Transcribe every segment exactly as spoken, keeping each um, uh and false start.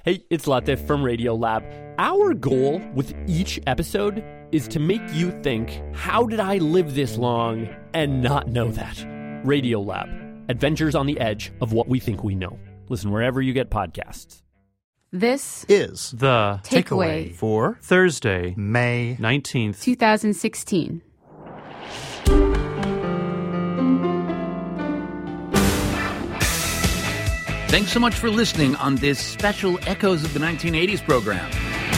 Hey, it's Latif from Radiolab. Our goal with each episode is to make you think, how did I live this long and not know that? Radiolab, adventures on the edge of what we think we know. Listen wherever you get podcasts. This is the takeaway for Thursday, May nineteenth, twenty sixteen. Thanks so much for listening on this special Echoes of the nineteen eighties program.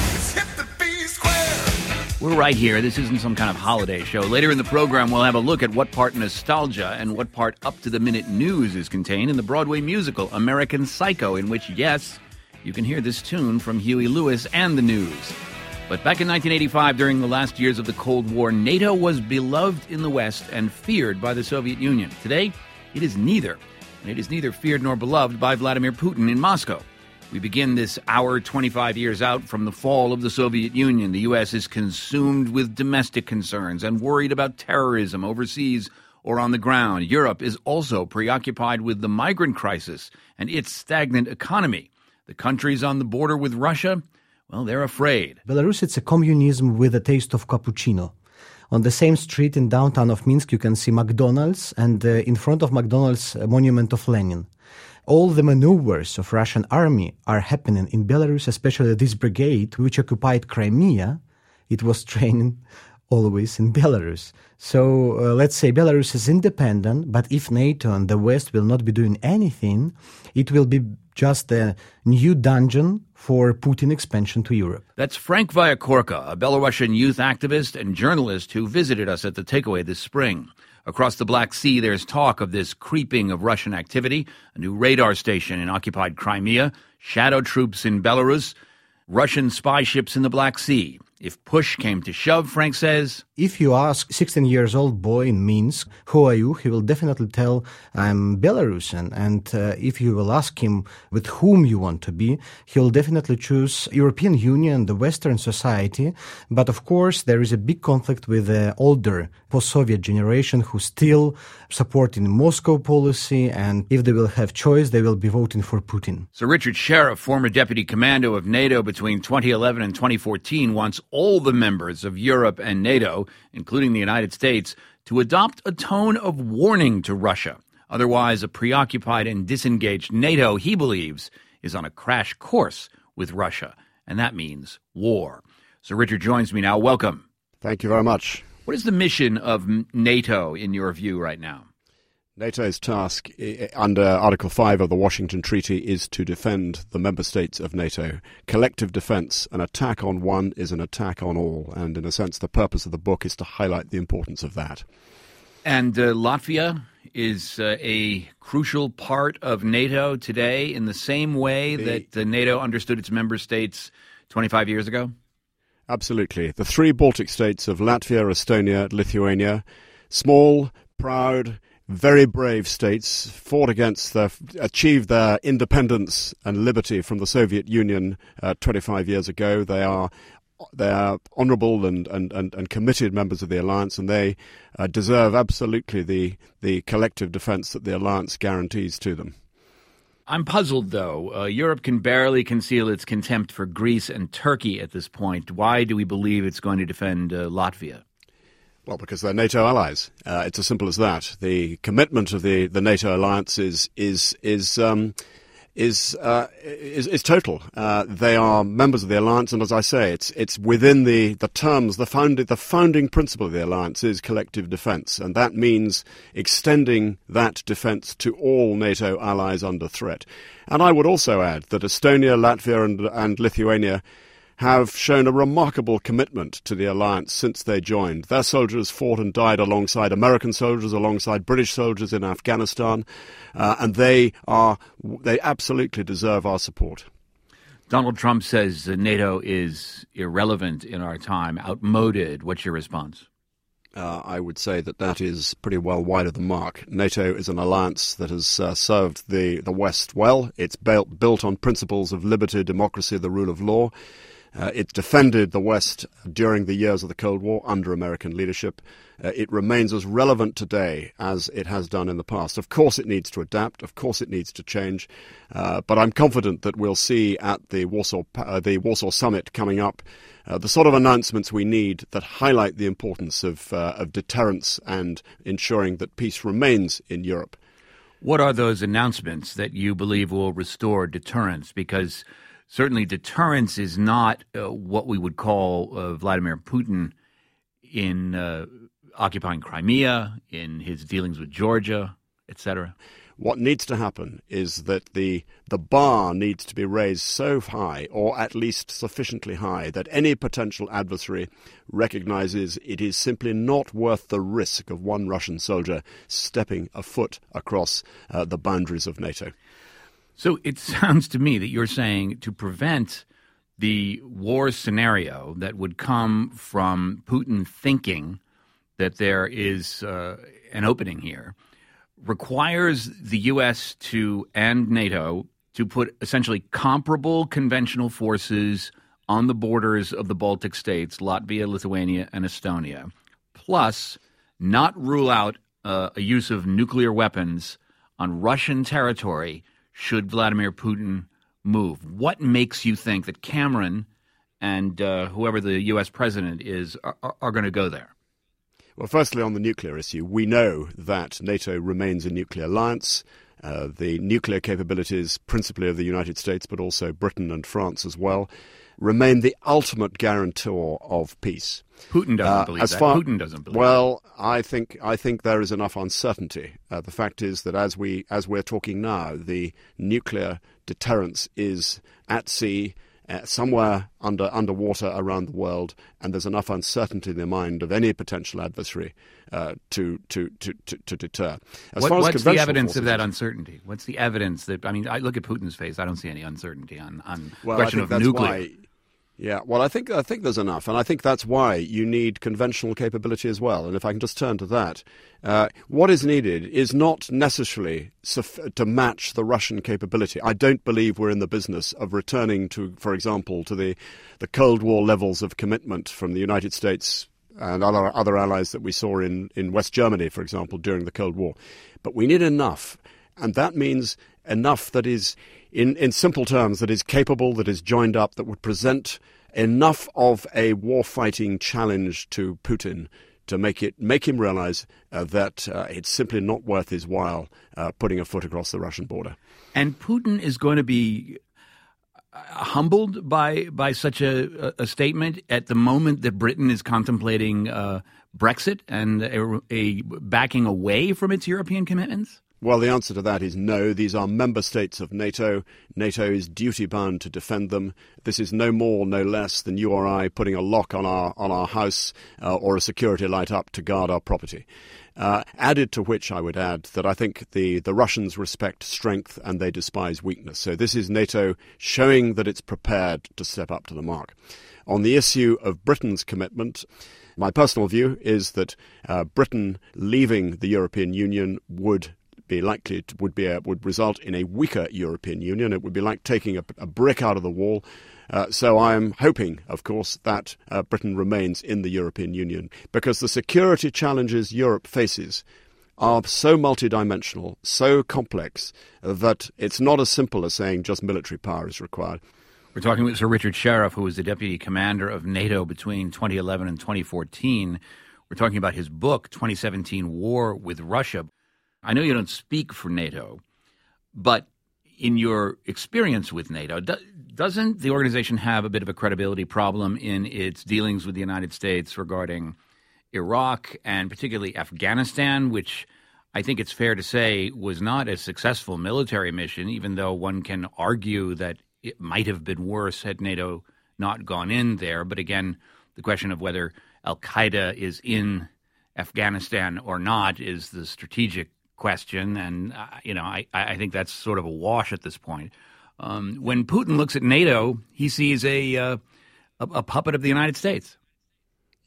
We're right here. This isn't some kind of holiday show. Later in the program, we'll have a look at what part nostalgia and what part up-to-the-minute news is contained in the Broadway musical American Psycho, in which, yes, you can hear this tune from Huey Lewis and the News. But back in nineteen eighty-five, during the last years of the Cold War, NATO was beloved in the West and feared by the Soviet Union. Today, it is neither. And it is neither feared nor beloved by Vladimir Putin in Moscow. We begin this hour twenty-five years out from the fall of the Soviet Union. The U S is consumed with domestic concerns and worried about terrorism overseas or on the ground. Europe is also preoccupied with the migrant crisis and its stagnant economy. The countries on the border with Russia, well, they're afraid. Belarus, it's a communism with a taste of cappuccino. On the same street in downtown of Minsk, you can see McDonald's, and uh, in front of McDonald's, a monument of Lenin. All the maneuvers of Russian army are happening in Belarus, especially this brigade, which occupied Crimea. It was training always in Belarus. So uh, let's say Belarus is independent, but if NATO and the West will not be doing anything, it will be just a new dungeon for Putin expansion to Europe. That's Frank Vyakorka, a Belarusian youth activist and journalist who visited us at the Takeaway this spring. Across the Black Sea, there's talk of this creeping of Russian activity, a new radar station in occupied Crimea, shadow troops in Belarus, Russian spy ships in the Black Sea. If push came to shove, Frank says, if you ask sixteen-years-old boy in Minsk, who are you? He will definitely tell, I'm Belarusian. And uh, if you will ask him with whom you want to be, he'll definitely choose European Union, the Western society. But of course, there is a big conflict with the older post-Soviet generation who still supporting Moscow policy. And if they will have choice, they will be voting for Putin. Sir Richard Sheriff, former deputy commando of NATO between twenty eleven and twenty fourteen, wants all the members of Europe and NATO, including the United States, to adopt a tone of warning to Russia. Otherwise, a preoccupied and disengaged NATO, he believes, is on a crash course with Russia, and that means war. Sir Richard joins me now. Welcome. Thank you very much. What is the mission of NATO, in your view, right now? NATO's task under Article five of the Washington Treaty is to defend the member states of NATO. Collective defense, an attack on one is an attack on all. And in a sense, the purpose of the book is to highlight the importance of that. And uh, Latvia is uh, a crucial part of NATO today in the same way the, that uh, NATO understood its member states twenty-five years ago? Absolutely. The three Baltic states of Latvia, Estonia, Lithuania, small, proud, very brave states, fought against, the, achieved their independence and liberty from the Soviet Union uh, twenty-five years ago. They are they are honourable and, and, and, and committed members of the alliance, and they uh, deserve absolutely the, the collective defence that the alliance guarantees to them. I'm puzzled, though. Uh, Europe can barely conceal its contempt for Greece and Turkey at this point. Why do we believe it's going to defend uh, Latvia? Well, because they're NATO allies. Uh, it's as simple as that. The commitment of the, the NATO alliance is is is um, is, uh, is is total. Uh, they are members of the alliance, and as I say, it's it's within the, the terms. The founding the founding principle of the alliance is collective defence, and that means extending that defence to all NATO allies under threat. And I would also add that Estonia, Latvia, and, and Lithuania have shown a remarkable commitment to the alliance since they joined. Their soldiers fought and died alongside American soldiers, alongside British soldiers in Afghanistan, uh, and they are they absolutely deserve our support. Donald Trump says that NATO is irrelevant in our time, outmoded. What's your response? Uh, I would say that that is pretty well wide of the mark. NATO is an alliance that has uh, served the, the West well. It's built, built on principles of liberty, democracy, the rule of law. Uh, it defended the West during the years of the Cold War under American leadership. Uh, it remains as relevant today as it has done in the past. Of course it needs to adapt. Of course it needs to change. Uh, but I'm confident that we'll see at the Warsaw, uh, the Warsaw Summit coming up uh, the sort of announcements we need that highlight the importance of, uh, of deterrence and ensuring that peace remains in Europe. What are those announcements that you believe will restore deterrence? Because certainly deterrence is not uh, what we would call uh, Vladimir Putin in uh, occupying Crimea, in his dealings with Georgia, et cetera. What needs to happen is that the the bar needs to be raised so high, or at least sufficiently high, that any potential adversary recognizes it is simply not worth the risk of one Russian soldier stepping a foot across uh, the boundaries of NATO. So it sounds to me that you're saying to prevent the war scenario that would come from Putin thinking that there is uh, an opening here requires the U S to and NATO to put essentially comparable conventional forces on the borders of the Baltic states, Latvia, Lithuania, and Estonia, plus not rule out uh, a use of nuclear weapons on Russian territory should Vladimir Putin move. What makes you think that Cameron and uh, whoever the U S president is are, are, are going to go there? Well, firstly, on the nuclear issue, we know that NATO remains a nuclear alliance. Uh, the nuclear capabilities, principally of the United States, but also Britain and France as well, remain the ultimate guarantor of peace. Putin doesn't uh, believe as that. Far, Putin doesn't believe well, that. Well, I think I think there is enough uncertainty. Uh, the fact is that as we as we're talking now, the nuclear deterrence is at sea. Uh, somewhere under underwater around the world, and there's enough uncertainty in the mind of any potential adversary uh, to, to, to, to, to deter. As what, far as what's the evidence forces, of that uncertainty? What's the evidence that, I mean, I look at Putin's face, I don't see any uncertainty on, on well, question I of think that's nuclear. Why, yeah, well, I think I think there's enough, and I think that's why you need conventional capability as well. And if I can just turn to that, uh, what is needed is not necessarily suf- to match the Russian capability. I don't believe we're in the business of returning to, for example, to the, the Cold War levels of commitment from the United States and other other allies that we saw in, in West Germany, for example, during the Cold War. But we need enough, and that means enough that is, in, in simple terms, that is capable, that is joined up, that would present enough of a war-fighting challenge to Putin to make it make him realize uh, that uh, it's simply not worth his while uh, putting a foot across the Russian border. And Putin is going to be humbled by by such a, a statement at the moment that Britain is contemplating uh, Brexit and a, a backing away from its European commitments? Well, the answer to that is no. These are member states of NATO. NATO is duty-bound to defend them. This is no more, no less than you or I putting a lock on our on our house uh, or a security light up to guard our property. Uh, added to which I would add that I think the, the Russians respect strength and they despise weakness. So this is NATO showing that it's prepared to step up to the mark. On the issue of Britain's commitment, my personal view is that uh, Britain leaving the European Union would be likely to, would be a, would result in a weaker European Union. It would be like taking a, a brick out of the wall. Uh, so I am hoping, of course, that uh, Britain remains in the European Union, because the security challenges Europe faces are so multidimensional, so complex, uh, that it's not as simple as saying just military power is required. We're talking with Sir Richard Sheriff, who was the deputy commander of NATO between twenty eleven and twenty fourteen. We're talking about his book, twenty seventeen War with Russia. I know you don't speak for NATO, but in your experience with NATO, do, doesn't the organization have a bit of a credibility problem in its dealings with the United States regarding Iraq and particularly Afghanistan, which I think it's fair to say was not a successful military mission, even though one can argue that it might have been worse had NATO not gone in there. But again, the question of whether al-Qaeda is in Afghanistan or not is the strategic question, and uh, you know, I, I think that's sort of a wash at this point. Um, when Putin looks at NATO, he sees a, uh, a a puppet of the United States.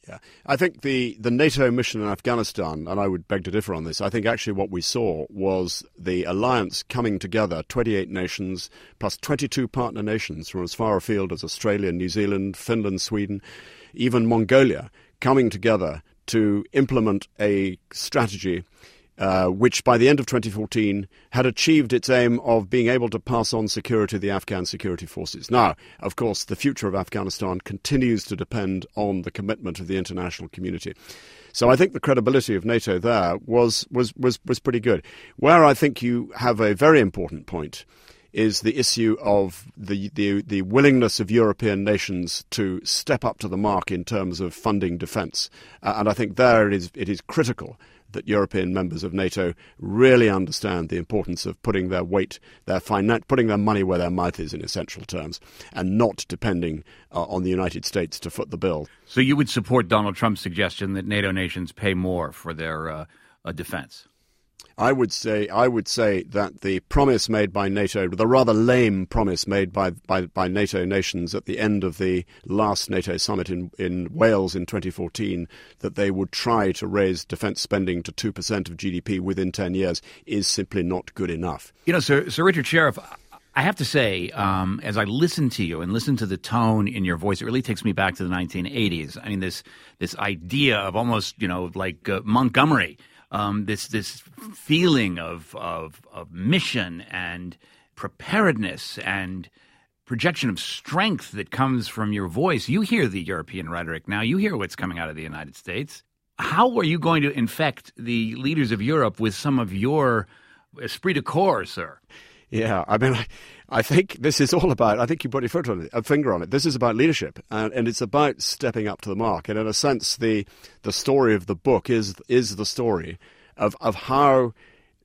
Yeah, I think the, the NATO mission in Afghanistan, and I would beg to differ on this, I think actually what we saw was the alliance coming together, twenty-eight nations plus twenty-two partner nations from as far afield as Australia, New Zealand, Finland, Sweden, even Mongolia, coming together to implement a strategy Uh, which by the end of twenty fourteen had achieved its aim of being able to pass on security to the Afghan security forces. Now, of course, the future of Afghanistan continues to depend on the commitment of the international community. So I think the credibility of NATO there was, was, was, was pretty good. Where I think you have a very important point is the issue of the, the, the willingness of European nations to step up to the mark in terms of funding defence. Uh, and I think there it is, it is critical that European members of NATO really understand the importance of putting their weight, their finan- putting their money where their mouth is in essential terms, and not depending uh, on the United States to foot the bill. So you would support Donald Trump's suggestion that NATO nations pay more for their uh, uh, defense? I would say I would say that the promise made by NATO, the rather lame promise made by, by, by NATO nations at the end of the last NATO summit in, in Wales in twenty fourteen, that they would try to raise defence spending to two percent of G D P within ten years, is simply not good enough. You know, Sir, Sir Richard Sheriff, I have to say, um, as I listen to you and listen to the tone in your voice, it really takes me back to the nineteen eighties. I mean, this this idea of almost, you know, like uh, Montgomery. Um, this this feeling of, of of mission and preparedness and projection of strength that comes from your voice. You hear the European rhetoric now. You hear what's coming out of the United States. How are you going to infect the leaders of Europe with some of your esprit de corps, sir? Yeah, I mean, I, I think this is all about, I think you put your foot on it, a finger on it. This is about leadership, and, and it's about stepping up to the mark. And in a sense, the the story of the book is is the story of, of how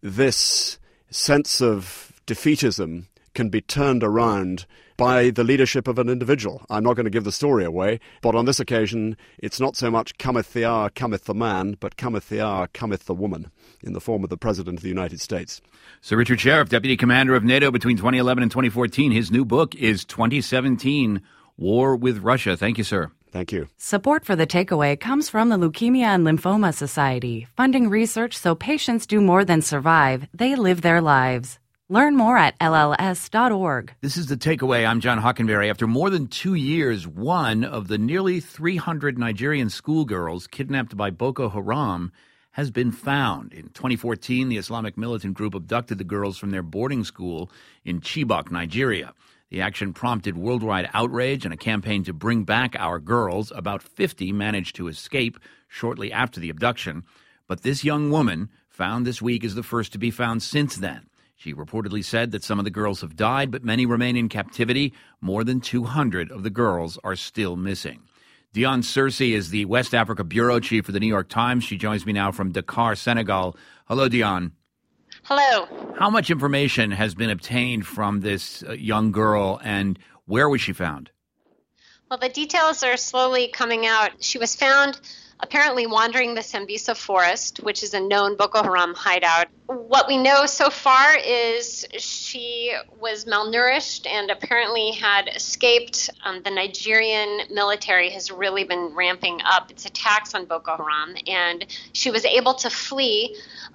this sense of defeatism can be turned around by the leadership of an individual. I'm not going to give the story away, but on this occasion, it's not so much cometh the hour, cometh the man, but cometh the hour, cometh the woman, in the form of the President of the United States. Sir Richard Sheriff, Deputy Commander of NATO between twenty eleven and twenty fourteen. His new book is twenty seventeen, War with Russia. Thank you, sir. Thank you. Support for The Takeaway comes from the Leukemia and Lymphoma Society, funding research so patients do more than survive, they live their lives. Learn more at L L S dot org. This is The Takeaway. I'm John Hockenberry. After more than two years, one of the nearly three hundred Nigerian schoolgirls kidnapped by Boko Haram has been found. In twenty fourteen, the Islamic militant group abducted the girls from their boarding school in Chibok, Nigeria. The action prompted worldwide outrage and a campaign to bring back our girls. About fifty managed to escape shortly after the abduction. But this young woman, found this week, is the first to be found since then. She reportedly said that some of the girls have died, but many remain in captivity. More than two hundred of the girls are still missing. Dion Searcy is the West Africa bureau chief for the New York Times. She joins me now from Dakar, Senegal. Hello, Dion. Hello. How much information has been obtained from this uh, young girl, and where was she found? Well, the details are slowly coming out. She was found apparently wandering the Sambisa forest, which is a known Boko Haram hideout. What we know so far is she was malnourished and apparently had escaped. Um, the Nigerian military has really been ramping up its attacks on Boko Haram, and she was able to flee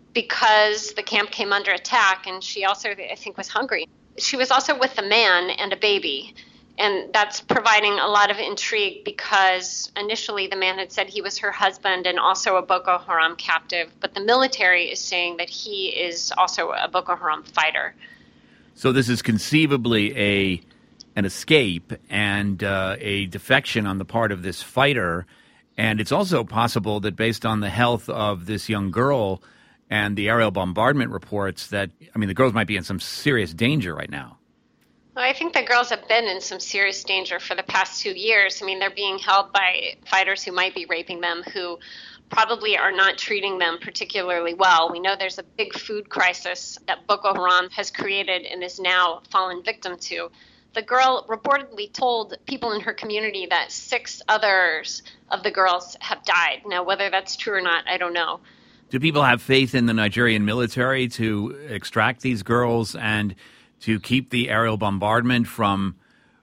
because the camp came under attack, and she also, I think, was hungry. She was also with a man and a baby. And that's providing a lot of intrigue because initially the man had said he was her husband and also a Boko Haram captive, but the military is saying that he is also a Boko Haram fighter. So this is conceivably a an escape and uh, a defection on the part of this fighter, and it's also possible that based on the health of this young girl and the aerial bombardment reports that, I mean, the girls might be in some serious danger right now. Well, I think the girls have been in some serious danger for the past two years. I mean, they're being held by fighters who might be raping them, who probably are not treating them particularly well. We know there's a big food crisis that Boko Haram has created and is now fallen victim to. The girl reportedly told people in her community that six others of the girls have died. Now, whether that's true or not, I don't know. Do people have faith in the Nigerian military to extract these girls and to keep the aerial bombardment from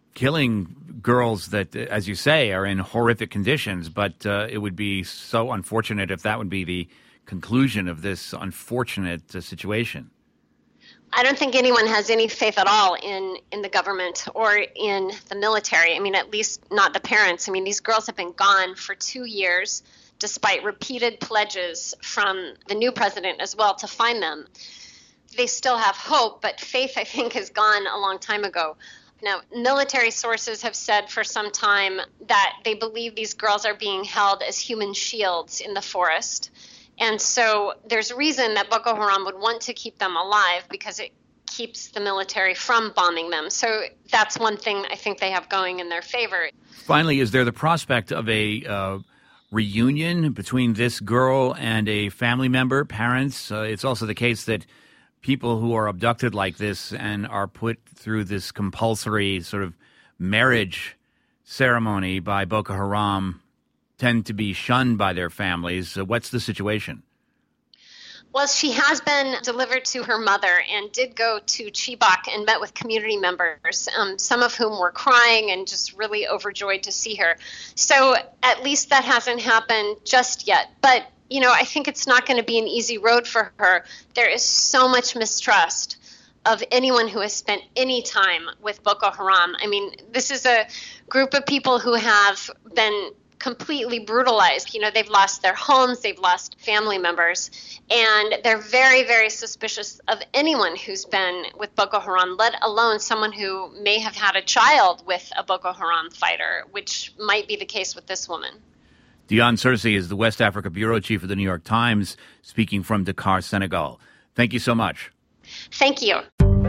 killing girls that, as you say, are in horrific conditions. But uh, it would be so unfortunate if that would be the conclusion of this unfortunate uh, situation. I don't think anyone has any faith at all in, in the government or in the military. I mean, at least not the parents. I mean, these girls have been gone for two years, despite repeated pledges from the new president as well to find them. They still have hope, but faith, I think, has gone a long time ago. Now, military sources have said for some time that they believe these girls are being held as human shields in the forest. And so there's reason that Boko Haram would want to keep them alive because it keeps the military from bombing them. So that's one thing I think they have going in their favor. Finally, is there the prospect of a uh, reunion between this girl and a family member, parents? Uh, it's also the case that people who are abducted like this and are put through this compulsory sort of marriage ceremony by Boko Haram tend to be shunned by their families. Uh, what's the situation? Well, she has been delivered to her mother and did go to Chibok and met with community members, um, some of whom were crying and just really overjoyed to see her. So at least that hasn't happened just yet. But, you know, I think it's not going to be an easy road for her. There is so much mistrust of anyone who has spent any time with Boko Haram. I mean, this is a group of people who have been completely brutalized. You know, they've lost their homes, they've lost family members, and they're very, very suspicious of anyone who's been with Boko Haram, let alone someone who may have had a child with a Boko Haram fighter, which might be the case with this woman. Dion Searcy is the West Africa bureau chief of the New York Times, speaking from Dakar, Senegal. Thank you so much. Thank you.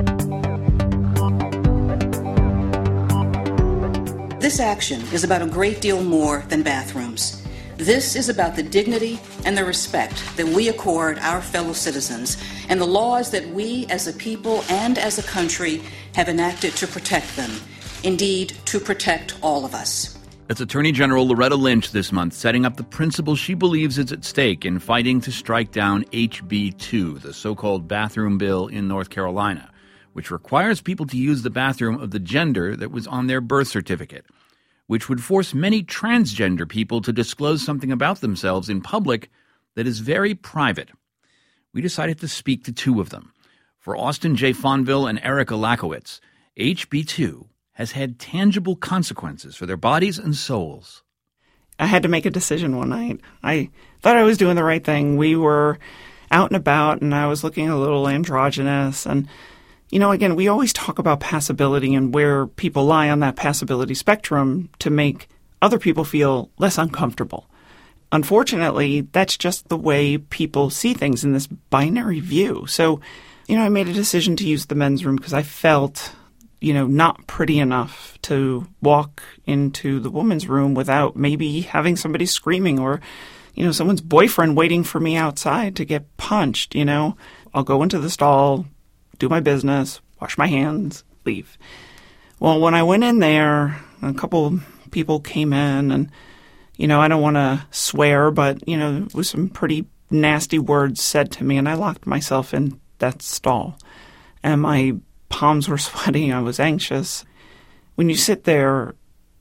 This action is about a great deal more than bathrooms. This is about the dignity and the respect that we accord our fellow citizens and the laws that we as a people and as a country have enacted to protect them. Indeed, to protect all of us. That's Attorney General Loretta Lynch this month setting up the principle she believes is at stake in fighting to strike down H B two, the so-called bathroom bill in North Carolina, which requires people to use the bathroom of the gender that was on their birth certificate, which would force many transgender people to disclose something about themselves in public that is very private. We decided to speak to two of them. For Austin J. Fonville and Erica Lakowitz, H B two has had tangible consequences for their bodies and souls. I had to make a decision one night. I thought I was doing the right thing. We were out and about, and I was looking a little androgynous. And, you know, again, we always talk about passability and where people lie on that passability spectrum to make other people feel less uncomfortable. Unfortunately, that's just the way people see things in this binary view. So, you know, I made a decision to use the men's room because I felt, you know, not pretty enough to walk into the women's room without maybe having somebody screaming or, you know, someone's boyfriend waiting for me outside to get punched, you know. I'll go into the stall, do my business, wash my hands, leave. Well, when I went in there, a couple people came in and, you know, I don't want to swear, but, you know, there was some pretty nasty words said to me, and I locked myself in that stall. And my palms were sweating. I was anxious. When you sit there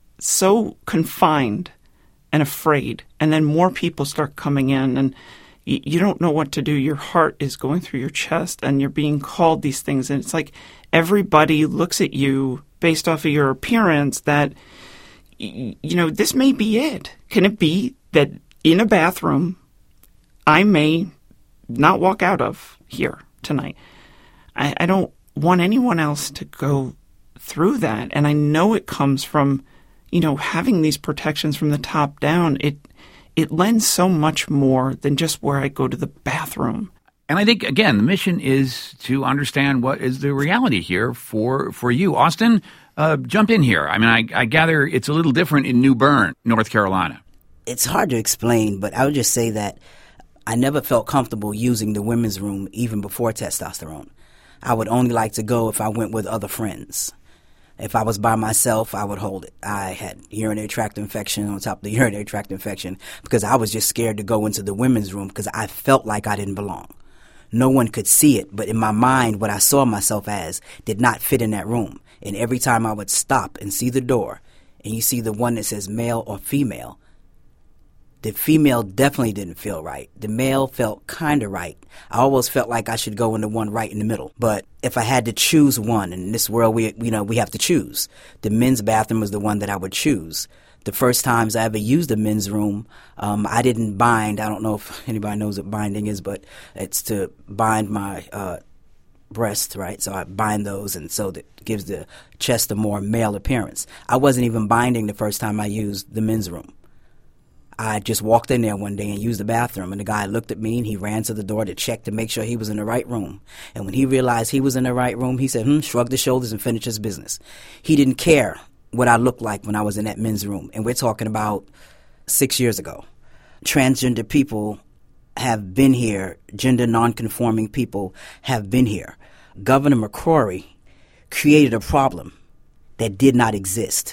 so confined and afraid, and then more people start coming in, and y- you don't know what to do. Your heart is going through your chest, and you're being called these things. And it's like everybody looks at you based off of your appearance that, y- you know, this may be it. Can it be that in a bathroom I may not walk out of here tonight? I, I don't want anyone else to go through that. And I know it comes from, you know, having these protections from the top down. It it lends so much more than just where I go to the bathroom. And I think, again, the mission is to understand what is the reality here for, for you. Austin, uh, jump in here. I mean, I, I gather it's a little different in New Bern, North Carolina. It's hard to explain, but I would just say that I never felt comfortable using the women's room even before testosterone. I would only like to go if I went with other friends. If I was by myself, I would hold it. I had urinary tract infection on top of the urinary tract infection because I was just scared to go into the women's room because I felt like I didn't belong. No one could see it, but in my mind, what I saw myself as did not fit in that room. And every time I would stop and see the door, and you see the one that says male or female, the female definitely didn't feel right. The male felt kind of right. I always felt like I should go in the one right in the middle. But if I had to choose one, in this world, we you know we have to choose. The men's bathroom was the one that I would choose. The first times I ever used the men's room, um, I didn't bind. I don't know if anybody knows what binding is, but it's to bind my uh, breast, right? So I bind those, and so that gives the chest a more male appearance. I wasn't even binding the first time I used the men's room. I just walked in there one day and used the bathroom, and the guy looked at me, and he ran to the door to check to make sure he was in the right room. And when he realized he was in the right room, he said, hmm, shrugged his shoulders and finished his business. He didn't care what I looked like when I was in that men's room, and we're talking about six years ago. Transgender people have been here. Gender nonconforming people have been here. Governor McCrory created a problem that did not exist,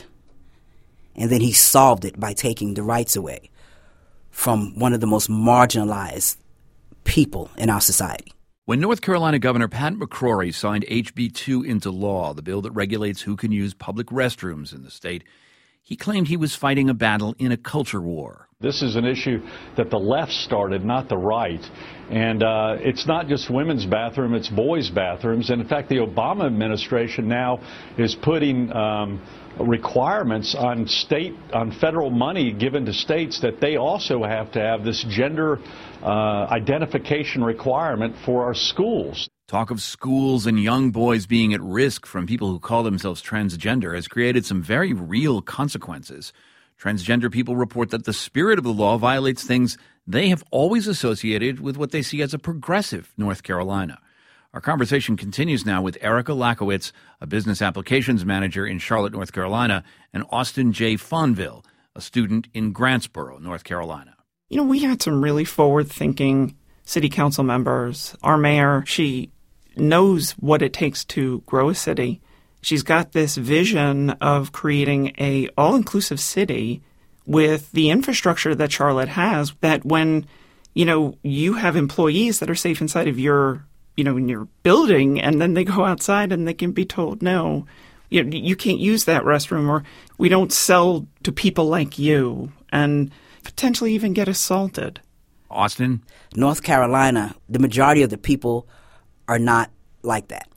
and then he solved it by taking the rights away from one of the most marginalized people in our society. When North Carolina Governor Pat McCrory signed H B two into law, the bill that regulates who can use public restrooms in the state, he claimed he was fighting a battle in a culture war. This is an issue that the left started, not the right. And uh, it's not just women's bathroom, it's boys' bathrooms. And in fact, the Obama administration now is putting um, requirements on state, on federal money given to states that they also have to have this gender uh, identification requirement for our schools. Talk of schools and young boys being at risk from people who call themselves transgender has created some very real consequences. Transgender people report that the spirit of the law violates things they have always associated with what they see as a progressive North Carolina. Our conversation continues now with Erica Lakowitz, a business applications manager in Charlotte, North Carolina, and Austin J. Fonville, a student in Grantsboro, North Carolina. You know, we had some really forward-thinking city council members. Our mayor, she knows what it takes to grow a city. She's got this vision of creating a all-inclusive city with the infrastructure that Charlotte has, that when, you know, you have employees that are safe inside of your, you know, in your building, and then they go outside and they can be told, no, you know, you can't use that restroom, or we don't sell to people like you, and potentially even get assaulted. Austin? North Carolina, the majority of the people are not like that.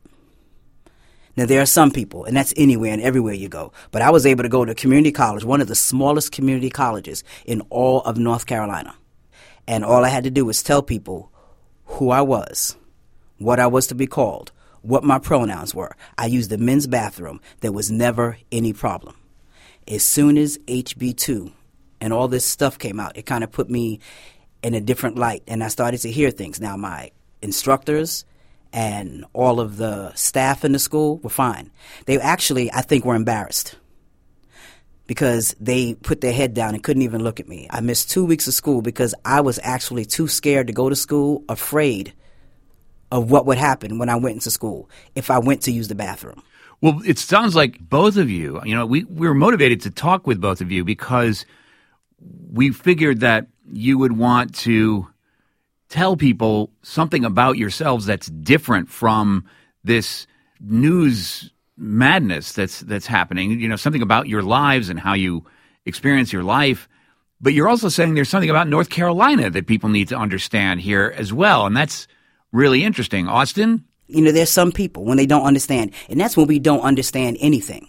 Now, there are some people, and that's anywhere and everywhere you go, but I was able to go to community college, one of the smallest community colleges in all of North Carolina. And all I had to do was tell people who I was, what I was to be called, what my pronouns were. I used the men's bathroom. There was never any problem. As soon as H B two and all this stuff came out, it kind of put me in a different light, and I started to hear things. Now, my instructors and all of the staff in the school were fine. They actually, I think, were embarrassed because they put their head down and couldn't even look at me. I missed two weeks of school because I was actually too scared to go to school, afraid of what would happen when I went into school if I went to use the bathroom. Well, it sounds like both of you, you know, we, we were motivated to talk with both of you because we figured that you would want to tell people something about yourselves that's different from this news madness that's that's happening, you know, something about your lives and how you experience your life. But you're also saying there's something about North Carolina that people need to understand here as well, and that's really interesting. Austin? You know, there's some people when they don't understand, and that's when we don't understand anything.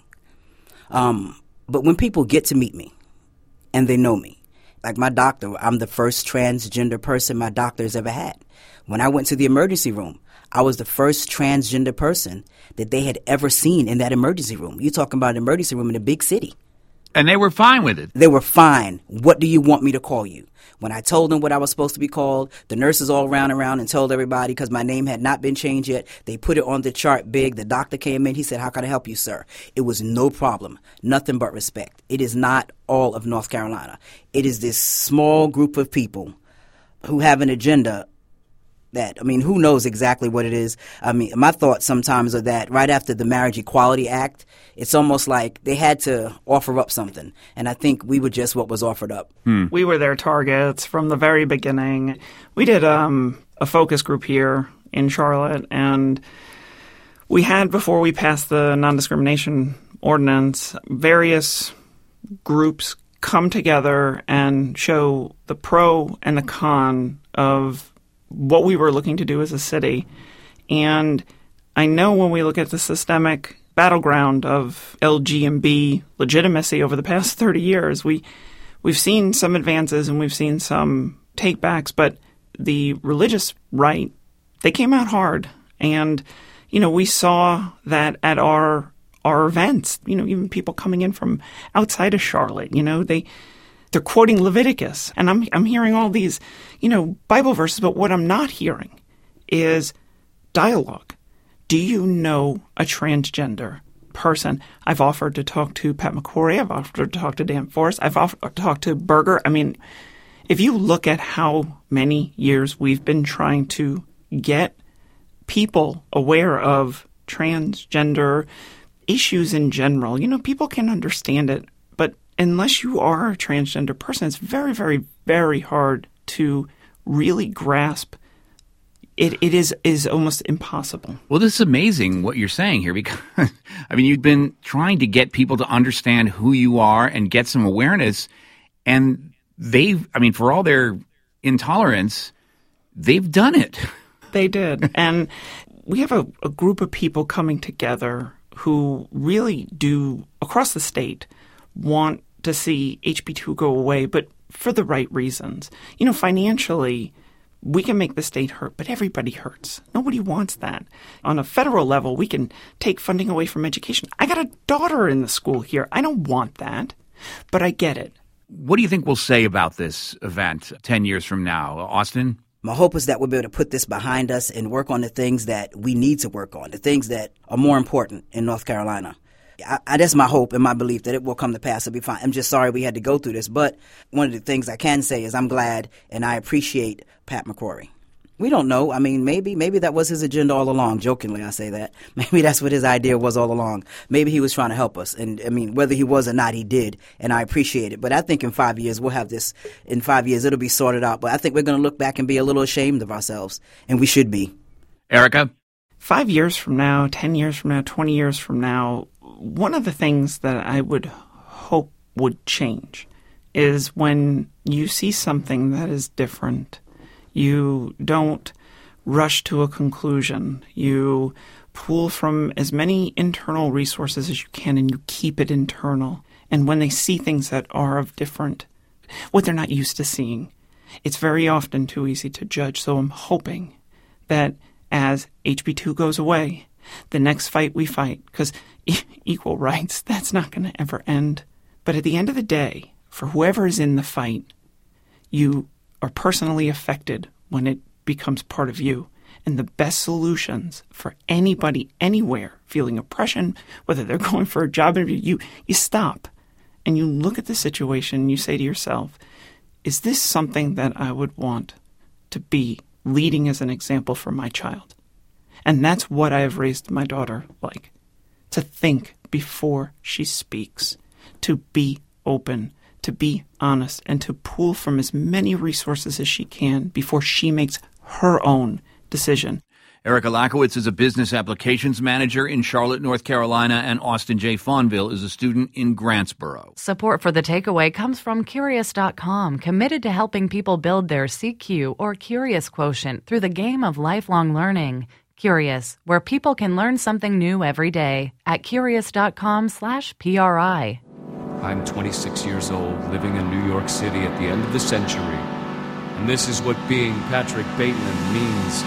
Um, but when people get to meet me and they know me, like my doctor, I'm the first transgender person my doctor has ever had. When I went to the emergency room, I was the first transgender person that they had ever seen in that emergency room. You're talking about an emergency room in a big city. And they were fine with it. They were fine. What do you want me to call you? When I told them what I was supposed to be called, the nurses all ran around and told everybody because my name had not been changed yet. They put it on the chart big. The doctor came in. He said, how can I help you, sir? It was no problem. Nothing but respect. It is not all of North Carolina. It is this small group of people who have an agenda that, I mean, who knows exactly what it is? I mean, my thoughts sometimes are that right after the Marriage Equality Act, it's almost like they had to offer up something. And I think we were just what was offered up. Hmm. We were their targets from the very beginning. We did um, a focus group here in Charlotte, and we had, before we passed the non-discrimination ordinance, various groups come together and show the pro and the con of what we were looking to do as a city. And I know when we look at the systemic battleground of L G M B legitimacy over the past thirty years, we, we've seen some advances and we've seen some takebacks, but the religious right, they came out hard. And, you know, we saw that at our our events, you know, even people coming in from outside of Charlotte, you know, they, they're quoting Leviticus. And I'm I'm hearing all these, you know, Bible verses, but what I'm not hearing is dialogue. Do you know a transgender person? I've offered to talk to Pat McCrory. I've offered to talk to Dan Forrest. I've offered to talk to Berger. I mean, if you look at how many years we've been trying to get people aware of transgender issues in general, you know, people can understand it. But unless you are a transgender person, it's very, very, very hard to really grasp. It it is is almost impossible. Well, this is amazing what you're saying here, because, I mean, you've been trying to get people to understand who you are and get some awareness, and they've, I mean, for all their intolerance, they've done it. They did. And we have a, a group of people coming together who really do, across the state, want to see H B two go away, but for the right reasons. You know, financially, we can make the state hurt, but everybody hurts. Nobody wants that. On a federal level, we can take funding away from education. I got a daughter in the school here. I don't want that, but I get it. What do you think we'll say about this event ten years from now? Austin? My hope is that we'll be able to put this behind us and work on the things that we need to work on, the things that are more important in North Carolina. I, I, that's my hope and my belief that it will come to pass. It'll be fine. I'm just sorry we had to go through this. But one of the things I can say is I'm glad and I appreciate Pat McCrory. We don't know. I mean, maybe maybe that was his agenda all along. Jokingly, I say that. Maybe that's what his idea was all along. Maybe he was trying to help us. And, I mean, whether he was or not, he did. And I appreciate it. But I think in five years, we'll have this. In five years, it'll be sorted out. But I think we're going to look back and be a little ashamed of ourselves. And we should be. Erica? Five years from now, ten years from now, twenty years from now, one of the things that I would hope would change is when you see something that is different, you don't rush to a conclusion. You pull from as many internal resources as you can and you keep it internal. And when they see things that are of different, what they're not used to seeing, it's very often too easy to judge. So I'm hoping that as H B two goes away, the next fight we fight, because equal rights, that's not going to ever end. But at the end of the day, for whoever is in the fight, you are personally affected when it becomes part of you. And the best solutions for anybody anywhere feeling oppression, whether they're going for a job interview, you, you stop and you look at the situation and you say to yourself, is this something that I would want to be leading as an example for my child? And that's what I have raised my daughter like, to think before she speaks, to be open, to be honest, and to pull from as many resources as she can before she makes her own decision. Erica Lakowitz is a business applications manager in Charlotte, North Carolina, and Austin J. Fonville is a student in Grantsboro. Support for The Takeaway comes from Curious dot com, committed to helping people build their C Q or Curious quotient through the game of lifelong learning. Curious, where people can learn something new every day at Curious dot com slash P R I. I'm twenty-six years old, living in New York City at the end of the century. And this is what being Patrick Bateman means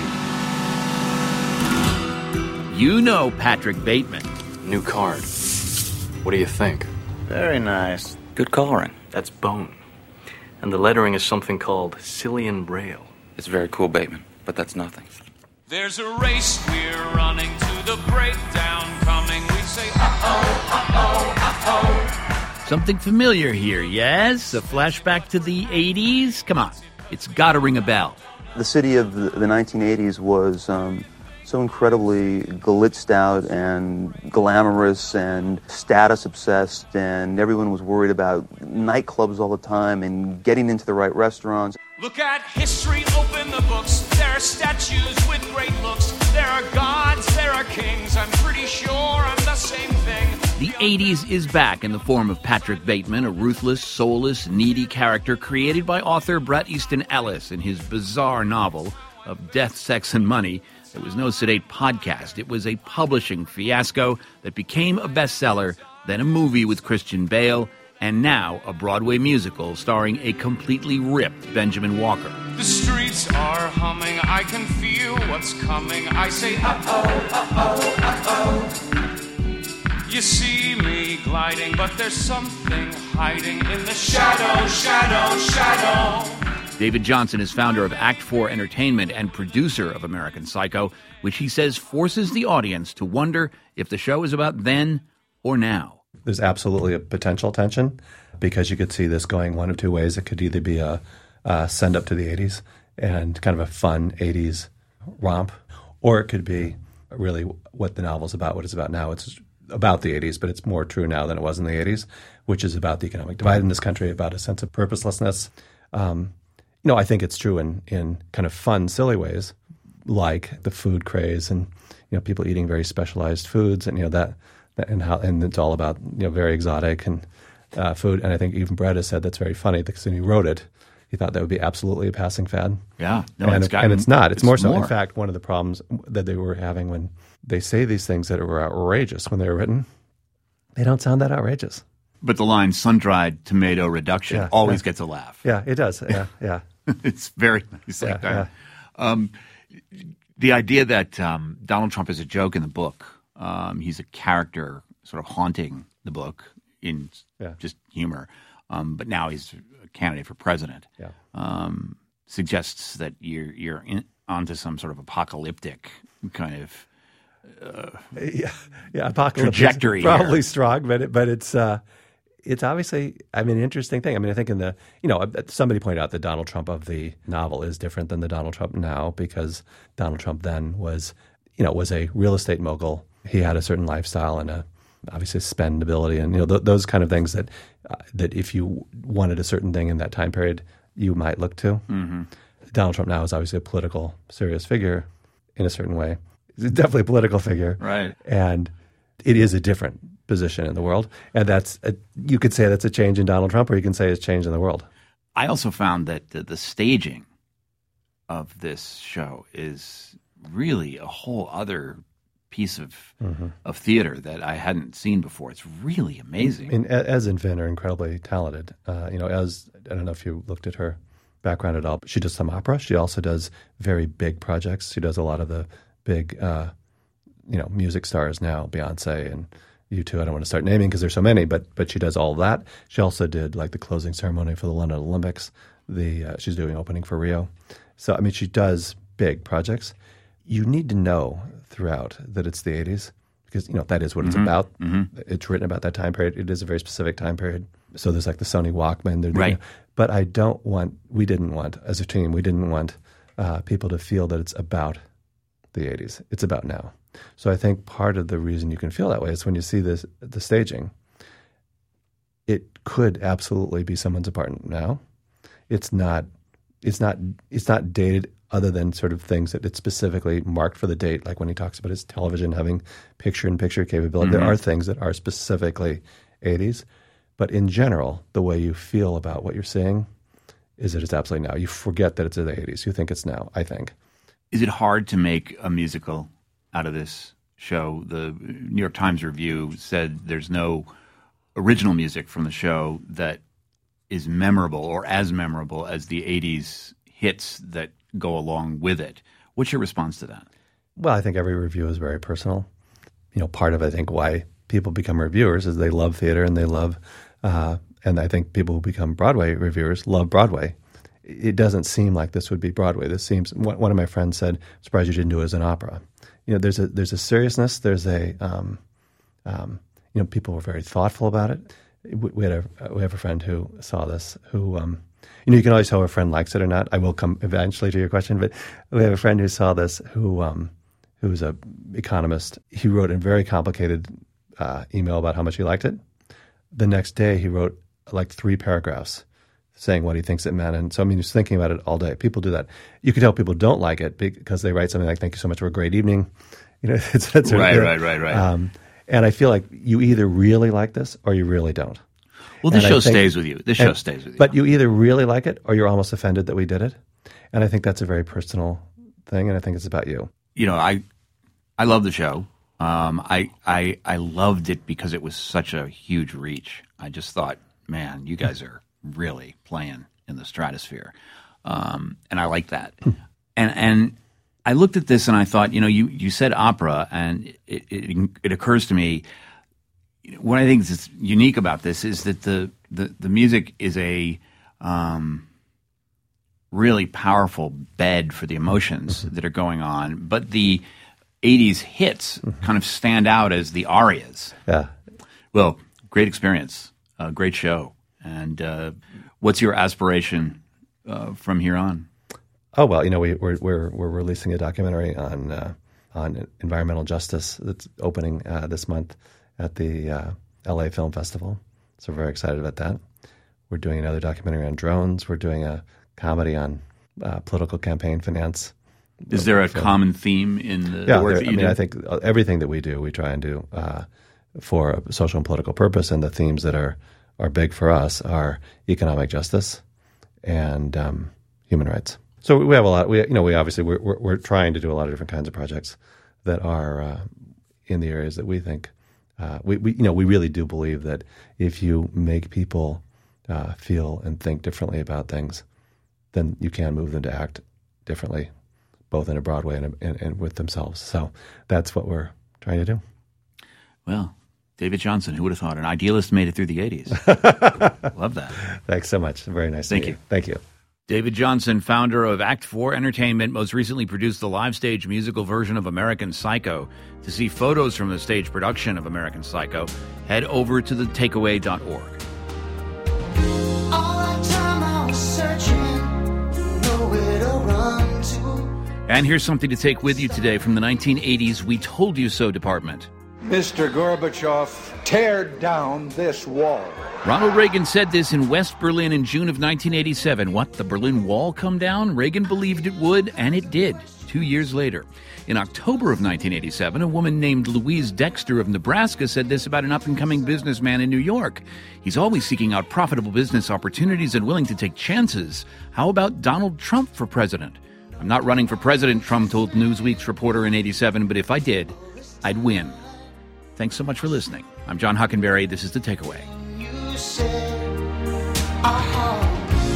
to me. You know Patrick Bateman. New card. What do you think? Very nice. Good coloring. That's bone. And the lettering is something called Cillian Braille. It's very cool, Bateman, but that's nothing. There's a race we're running to the breakdown coming. We say, uh-oh, uh-oh, uh-oh. Something familiar here, yes? A flashback to the eighties? Come on, it's got to ring a bell. The city of the, the nineteen eighties was um, so incredibly glitzed out and glamorous and status-obsessed, and everyone was worried about nightclubs all the time and getting into the right restaurants. Look at history, open the books. There are statues with great looks. There are gods, there are kings. I'm pretty sure I'm the same thing. The eighties is back in the form of Patrick Bateman, a ruthless, soulless, needy character created by author Bret Easton Ellis in his bizarre novel of Death, Sex, and Money. There was no sedate podcast. It was a publishing fiasco that became a bestseller, then a movie with Christian Bale, and now a Broadway musical starring a completely ripped Benjamin Walker. The streets are humming, I can feel what's coming. I say, uh-oh, uh-oh, uh-oh. You see me gliding, but there's something hiding in the shadow, shadow, shadow. David Johnson is founder of Act Four Entertainment and producer of American Psycho, which he says forces the audience to wonder if the show is about then or now. There's absolutely a potential tension because you could see this going one of two ways. It could either be a, a send up to the eighties and kind of a fun eighties romp, or it could be really what the novel's about, what it's about now. It's about the eighties, but it's more true now than it was in the eighties, which is about the economic divide in this country, about a sense of purposelessness. Um, you know, I think it's true in, in kind of fun, silly ways, like the food craze and, you know, people eating very specialized foods and, you know, that – and how, and it's all about, you know, very exotic and uh, food. And I think even Bret has said that's very funny because when he wrote it, he thought that would be absolutely a passing fad. Yeah, no, and, it's it, gotten, and it's not. It's, it's more so. more. In fact, one of the problems that they were having when they say these things that were outrageous when they were written, they don't sound that outrageous. But the line "sun-dried tomato reduction" Yeah, always yeah. gets a laugh. Yeah, it does. Yeah, yeah. It's very nice like Yeah, that. Um, the idea that um, Donald Trump is a joke in the book, um, he's a character sort of haunting the book in Yeah. just humor, um, but now he's a candidate for president, Yeah. um, suggests that you're, you're in, onto some sort of apocalyptic kind of uh, yeah, yeah, apocalyptic trajectory probably here. strong, but it, but it's uh, it's obviously, I mean, an interesting thing. I mean, I think in the, you know, somebody pointed out the Donald Trump of the novel is different than the Donald Trump now because Donald Trump then was, you know, was a real estate mogul. He had a certain lifestyle and a obviously spendability and, you know, th- those kind of things that uh, that if you wanted a certain thing in that time period, you might look to. Mm-hmm. Donald Trump now is obviously a political, serious figure in a certain way. He's definitely a political figure. Right. And it is a different position in the world. And that's, a, you could say that's a change in Donald Trump, or you can say it's change in the world. I also found that the, the staging of this show is really a whole other piece of Mm-hmm. of theater that I hadn't seen before. It's really amazing. And Ez and Vin are incredibly talented. Uh, you know, Ez, I don't know if you looked at her background at all, but she does some opera. She also does very big projects. She does a lot of the big, uh, you know, music stars now, Beyonce and U two. I don't want to start naming because there's so many, but but she does all of that. She also did like the closing ceremony for the London Olympics. The uh, she's doing opening for Rio. So I mean, she does big projects. You need to know throughout that it's the eighties because, you know, that is what it's Mhm. about. Mhm. It's written about that time period. It is a very specific time period. So there's like the Sony Walkman. They're doing- Right. But I don't want, we didn't want, as a team, we didn't want uh, people to feel that it's about the eighties. It's about now. So I think part of the reason you can feel that way is when you see this, the staging, it could absolutely be someone's apartment now. It's not, it's not, it's not dated other than sort of things that it's specifically marked for the date, like when he talks about his television having picture-in-picture capability. Mm-hmm. There are things that are specifically eighties, but in general, the way you feel about what you're seeing is that it's absolutely now. You forget that it's in the eighties. You think it's now, I think. Is it hard to make a musical out of this show? The New York Times review said there's no original music from the show that is memorable or as memorable as the eighties hits that go along with it. What's your response to that? Well, I think every review is very personal. You know, part of, I think, why people become reviewers is they love theater and they love, uh, and I think people who become Broadway reviewers love Broadway. It doesn't seem like this would be Broadway. This seems, one of my friends said, surprised you didn't do it as an opera. You know, there's a there's a seriousness, there's a, um, um, you know, people were very thoughtful about it. We, we had a we have a friend who saw this who, um, you know, you can always tell if a friend likes it or not. I will come eventually to your question, but we have a friend who saw this who um, who was a economist. He wrote a very complicated uh, email about how much he liked it. The next day, he wrote like three paragraphs saying what he thinks it meant. And so, I mean, he's thinking about it all day. People do that. You can tell people don't like it because they write something like, thank you so much for a great evening. You know, it's, it's right, a, right, right, right. Um, and I feel like you either really like this or you really don't. Well, this and show think, stays with you. This show and, stays with you. But you either really like it or you're almost offended that we did it. And I think that's a very personal thing, and I think it's about you. You know, I I love the show. Um, I, I I loved it because it was such a huge reach. I just thought, man, you guys are really playing in the stratosphere. Um, and I like that. and and I looked at this and I thought, you know, you, you said opera, and it, it, it occurs to me, what I think is unique about this is that the, the, the music is a um, really powerful bed for the emotions mm-hmm. that are going on, but the eighties hits mm-hmm. kind of stand out as the arias. Yeah. Well, great experience, uh, great show. And uh, what's your aspiration uh, from here on? Oh well, you know, we, we're we're we're releasing a documentary on uh, on environmental justice that's opening uh, this month at the uh, L A Film Festival. So we're very excited about that. We're doing another documentary on drones. We're doing a comedy on uh, political campaign finance. Is there a film. common theme in the, yeah, the work there, that you I mean, do? I think everything that we do, we try and do uh, for a social and political purpose, and the themes that are are big for us are economic justice and um, human rights. So we have a lot. We you know we obviously we're, we're we're trying to do a lot of different kinds of projects that are uh, in the areas that we think uh, we, we you know we really do believe that if you make people uh, feel and think differently about things, then you can move them to act differently, both in a broad way and, and, and with themselves. So that's what we're trying to do. Well, David Johnson, who would have thought? An idealist made it through the eighties. Love that. Thanks so much. Very nice. Thank to you. you. Thank you. David Johnson, founder of Act Four Entertainment, most recently produced the live stage musical version of American Psycho. To see photos from the stage production of American Psycho, head over to the takeaway dot org. All that time I was searching, nowhere to run to. And here's something to take with you today from the nineteen eighties We Told You So department. Mister Gorbachev, tear down this wall. Ronald Reagan said this in West Berlin in June of nineteen eighty-seven. What, the Berlin Wall come down? Reagan believed it would, and it did, two years later. In October of nineteen eighty-seven, a woman named Louise Dexter of Nebraska said this about an up-and-coming businessman in New York. He's always seeking out profitable business opportunities and willing to take chances. How about Donald Trump for president? I'm not running for president, Trump told Newsweek's reporter in eighty-seven, but if I did, I'd win. Thanks so much for listening. I'm John Hockenberry. This is The Takeaway. You said, uh-huh,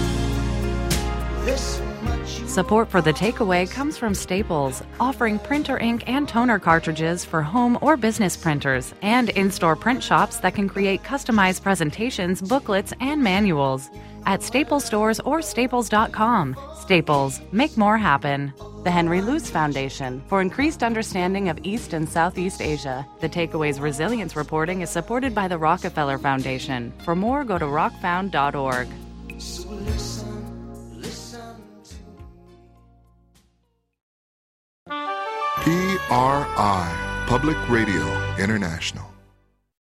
this much. Support for The Takeaway comes from Staples, offering printer ink and toner cartridges for home or business printers, and in-store print shops that can create customized presentations, booklets, and manuals. At Staples stores or staples dot com. Staples, make more happen. The Henry Luce Foundation, for increased understanding of East and Southeast Asia. The Takeaway's resilience reporting is supported by the Rockefeller Foundation. For more, go to rock found dot org. So listen, listen to P R I, Public Radio International.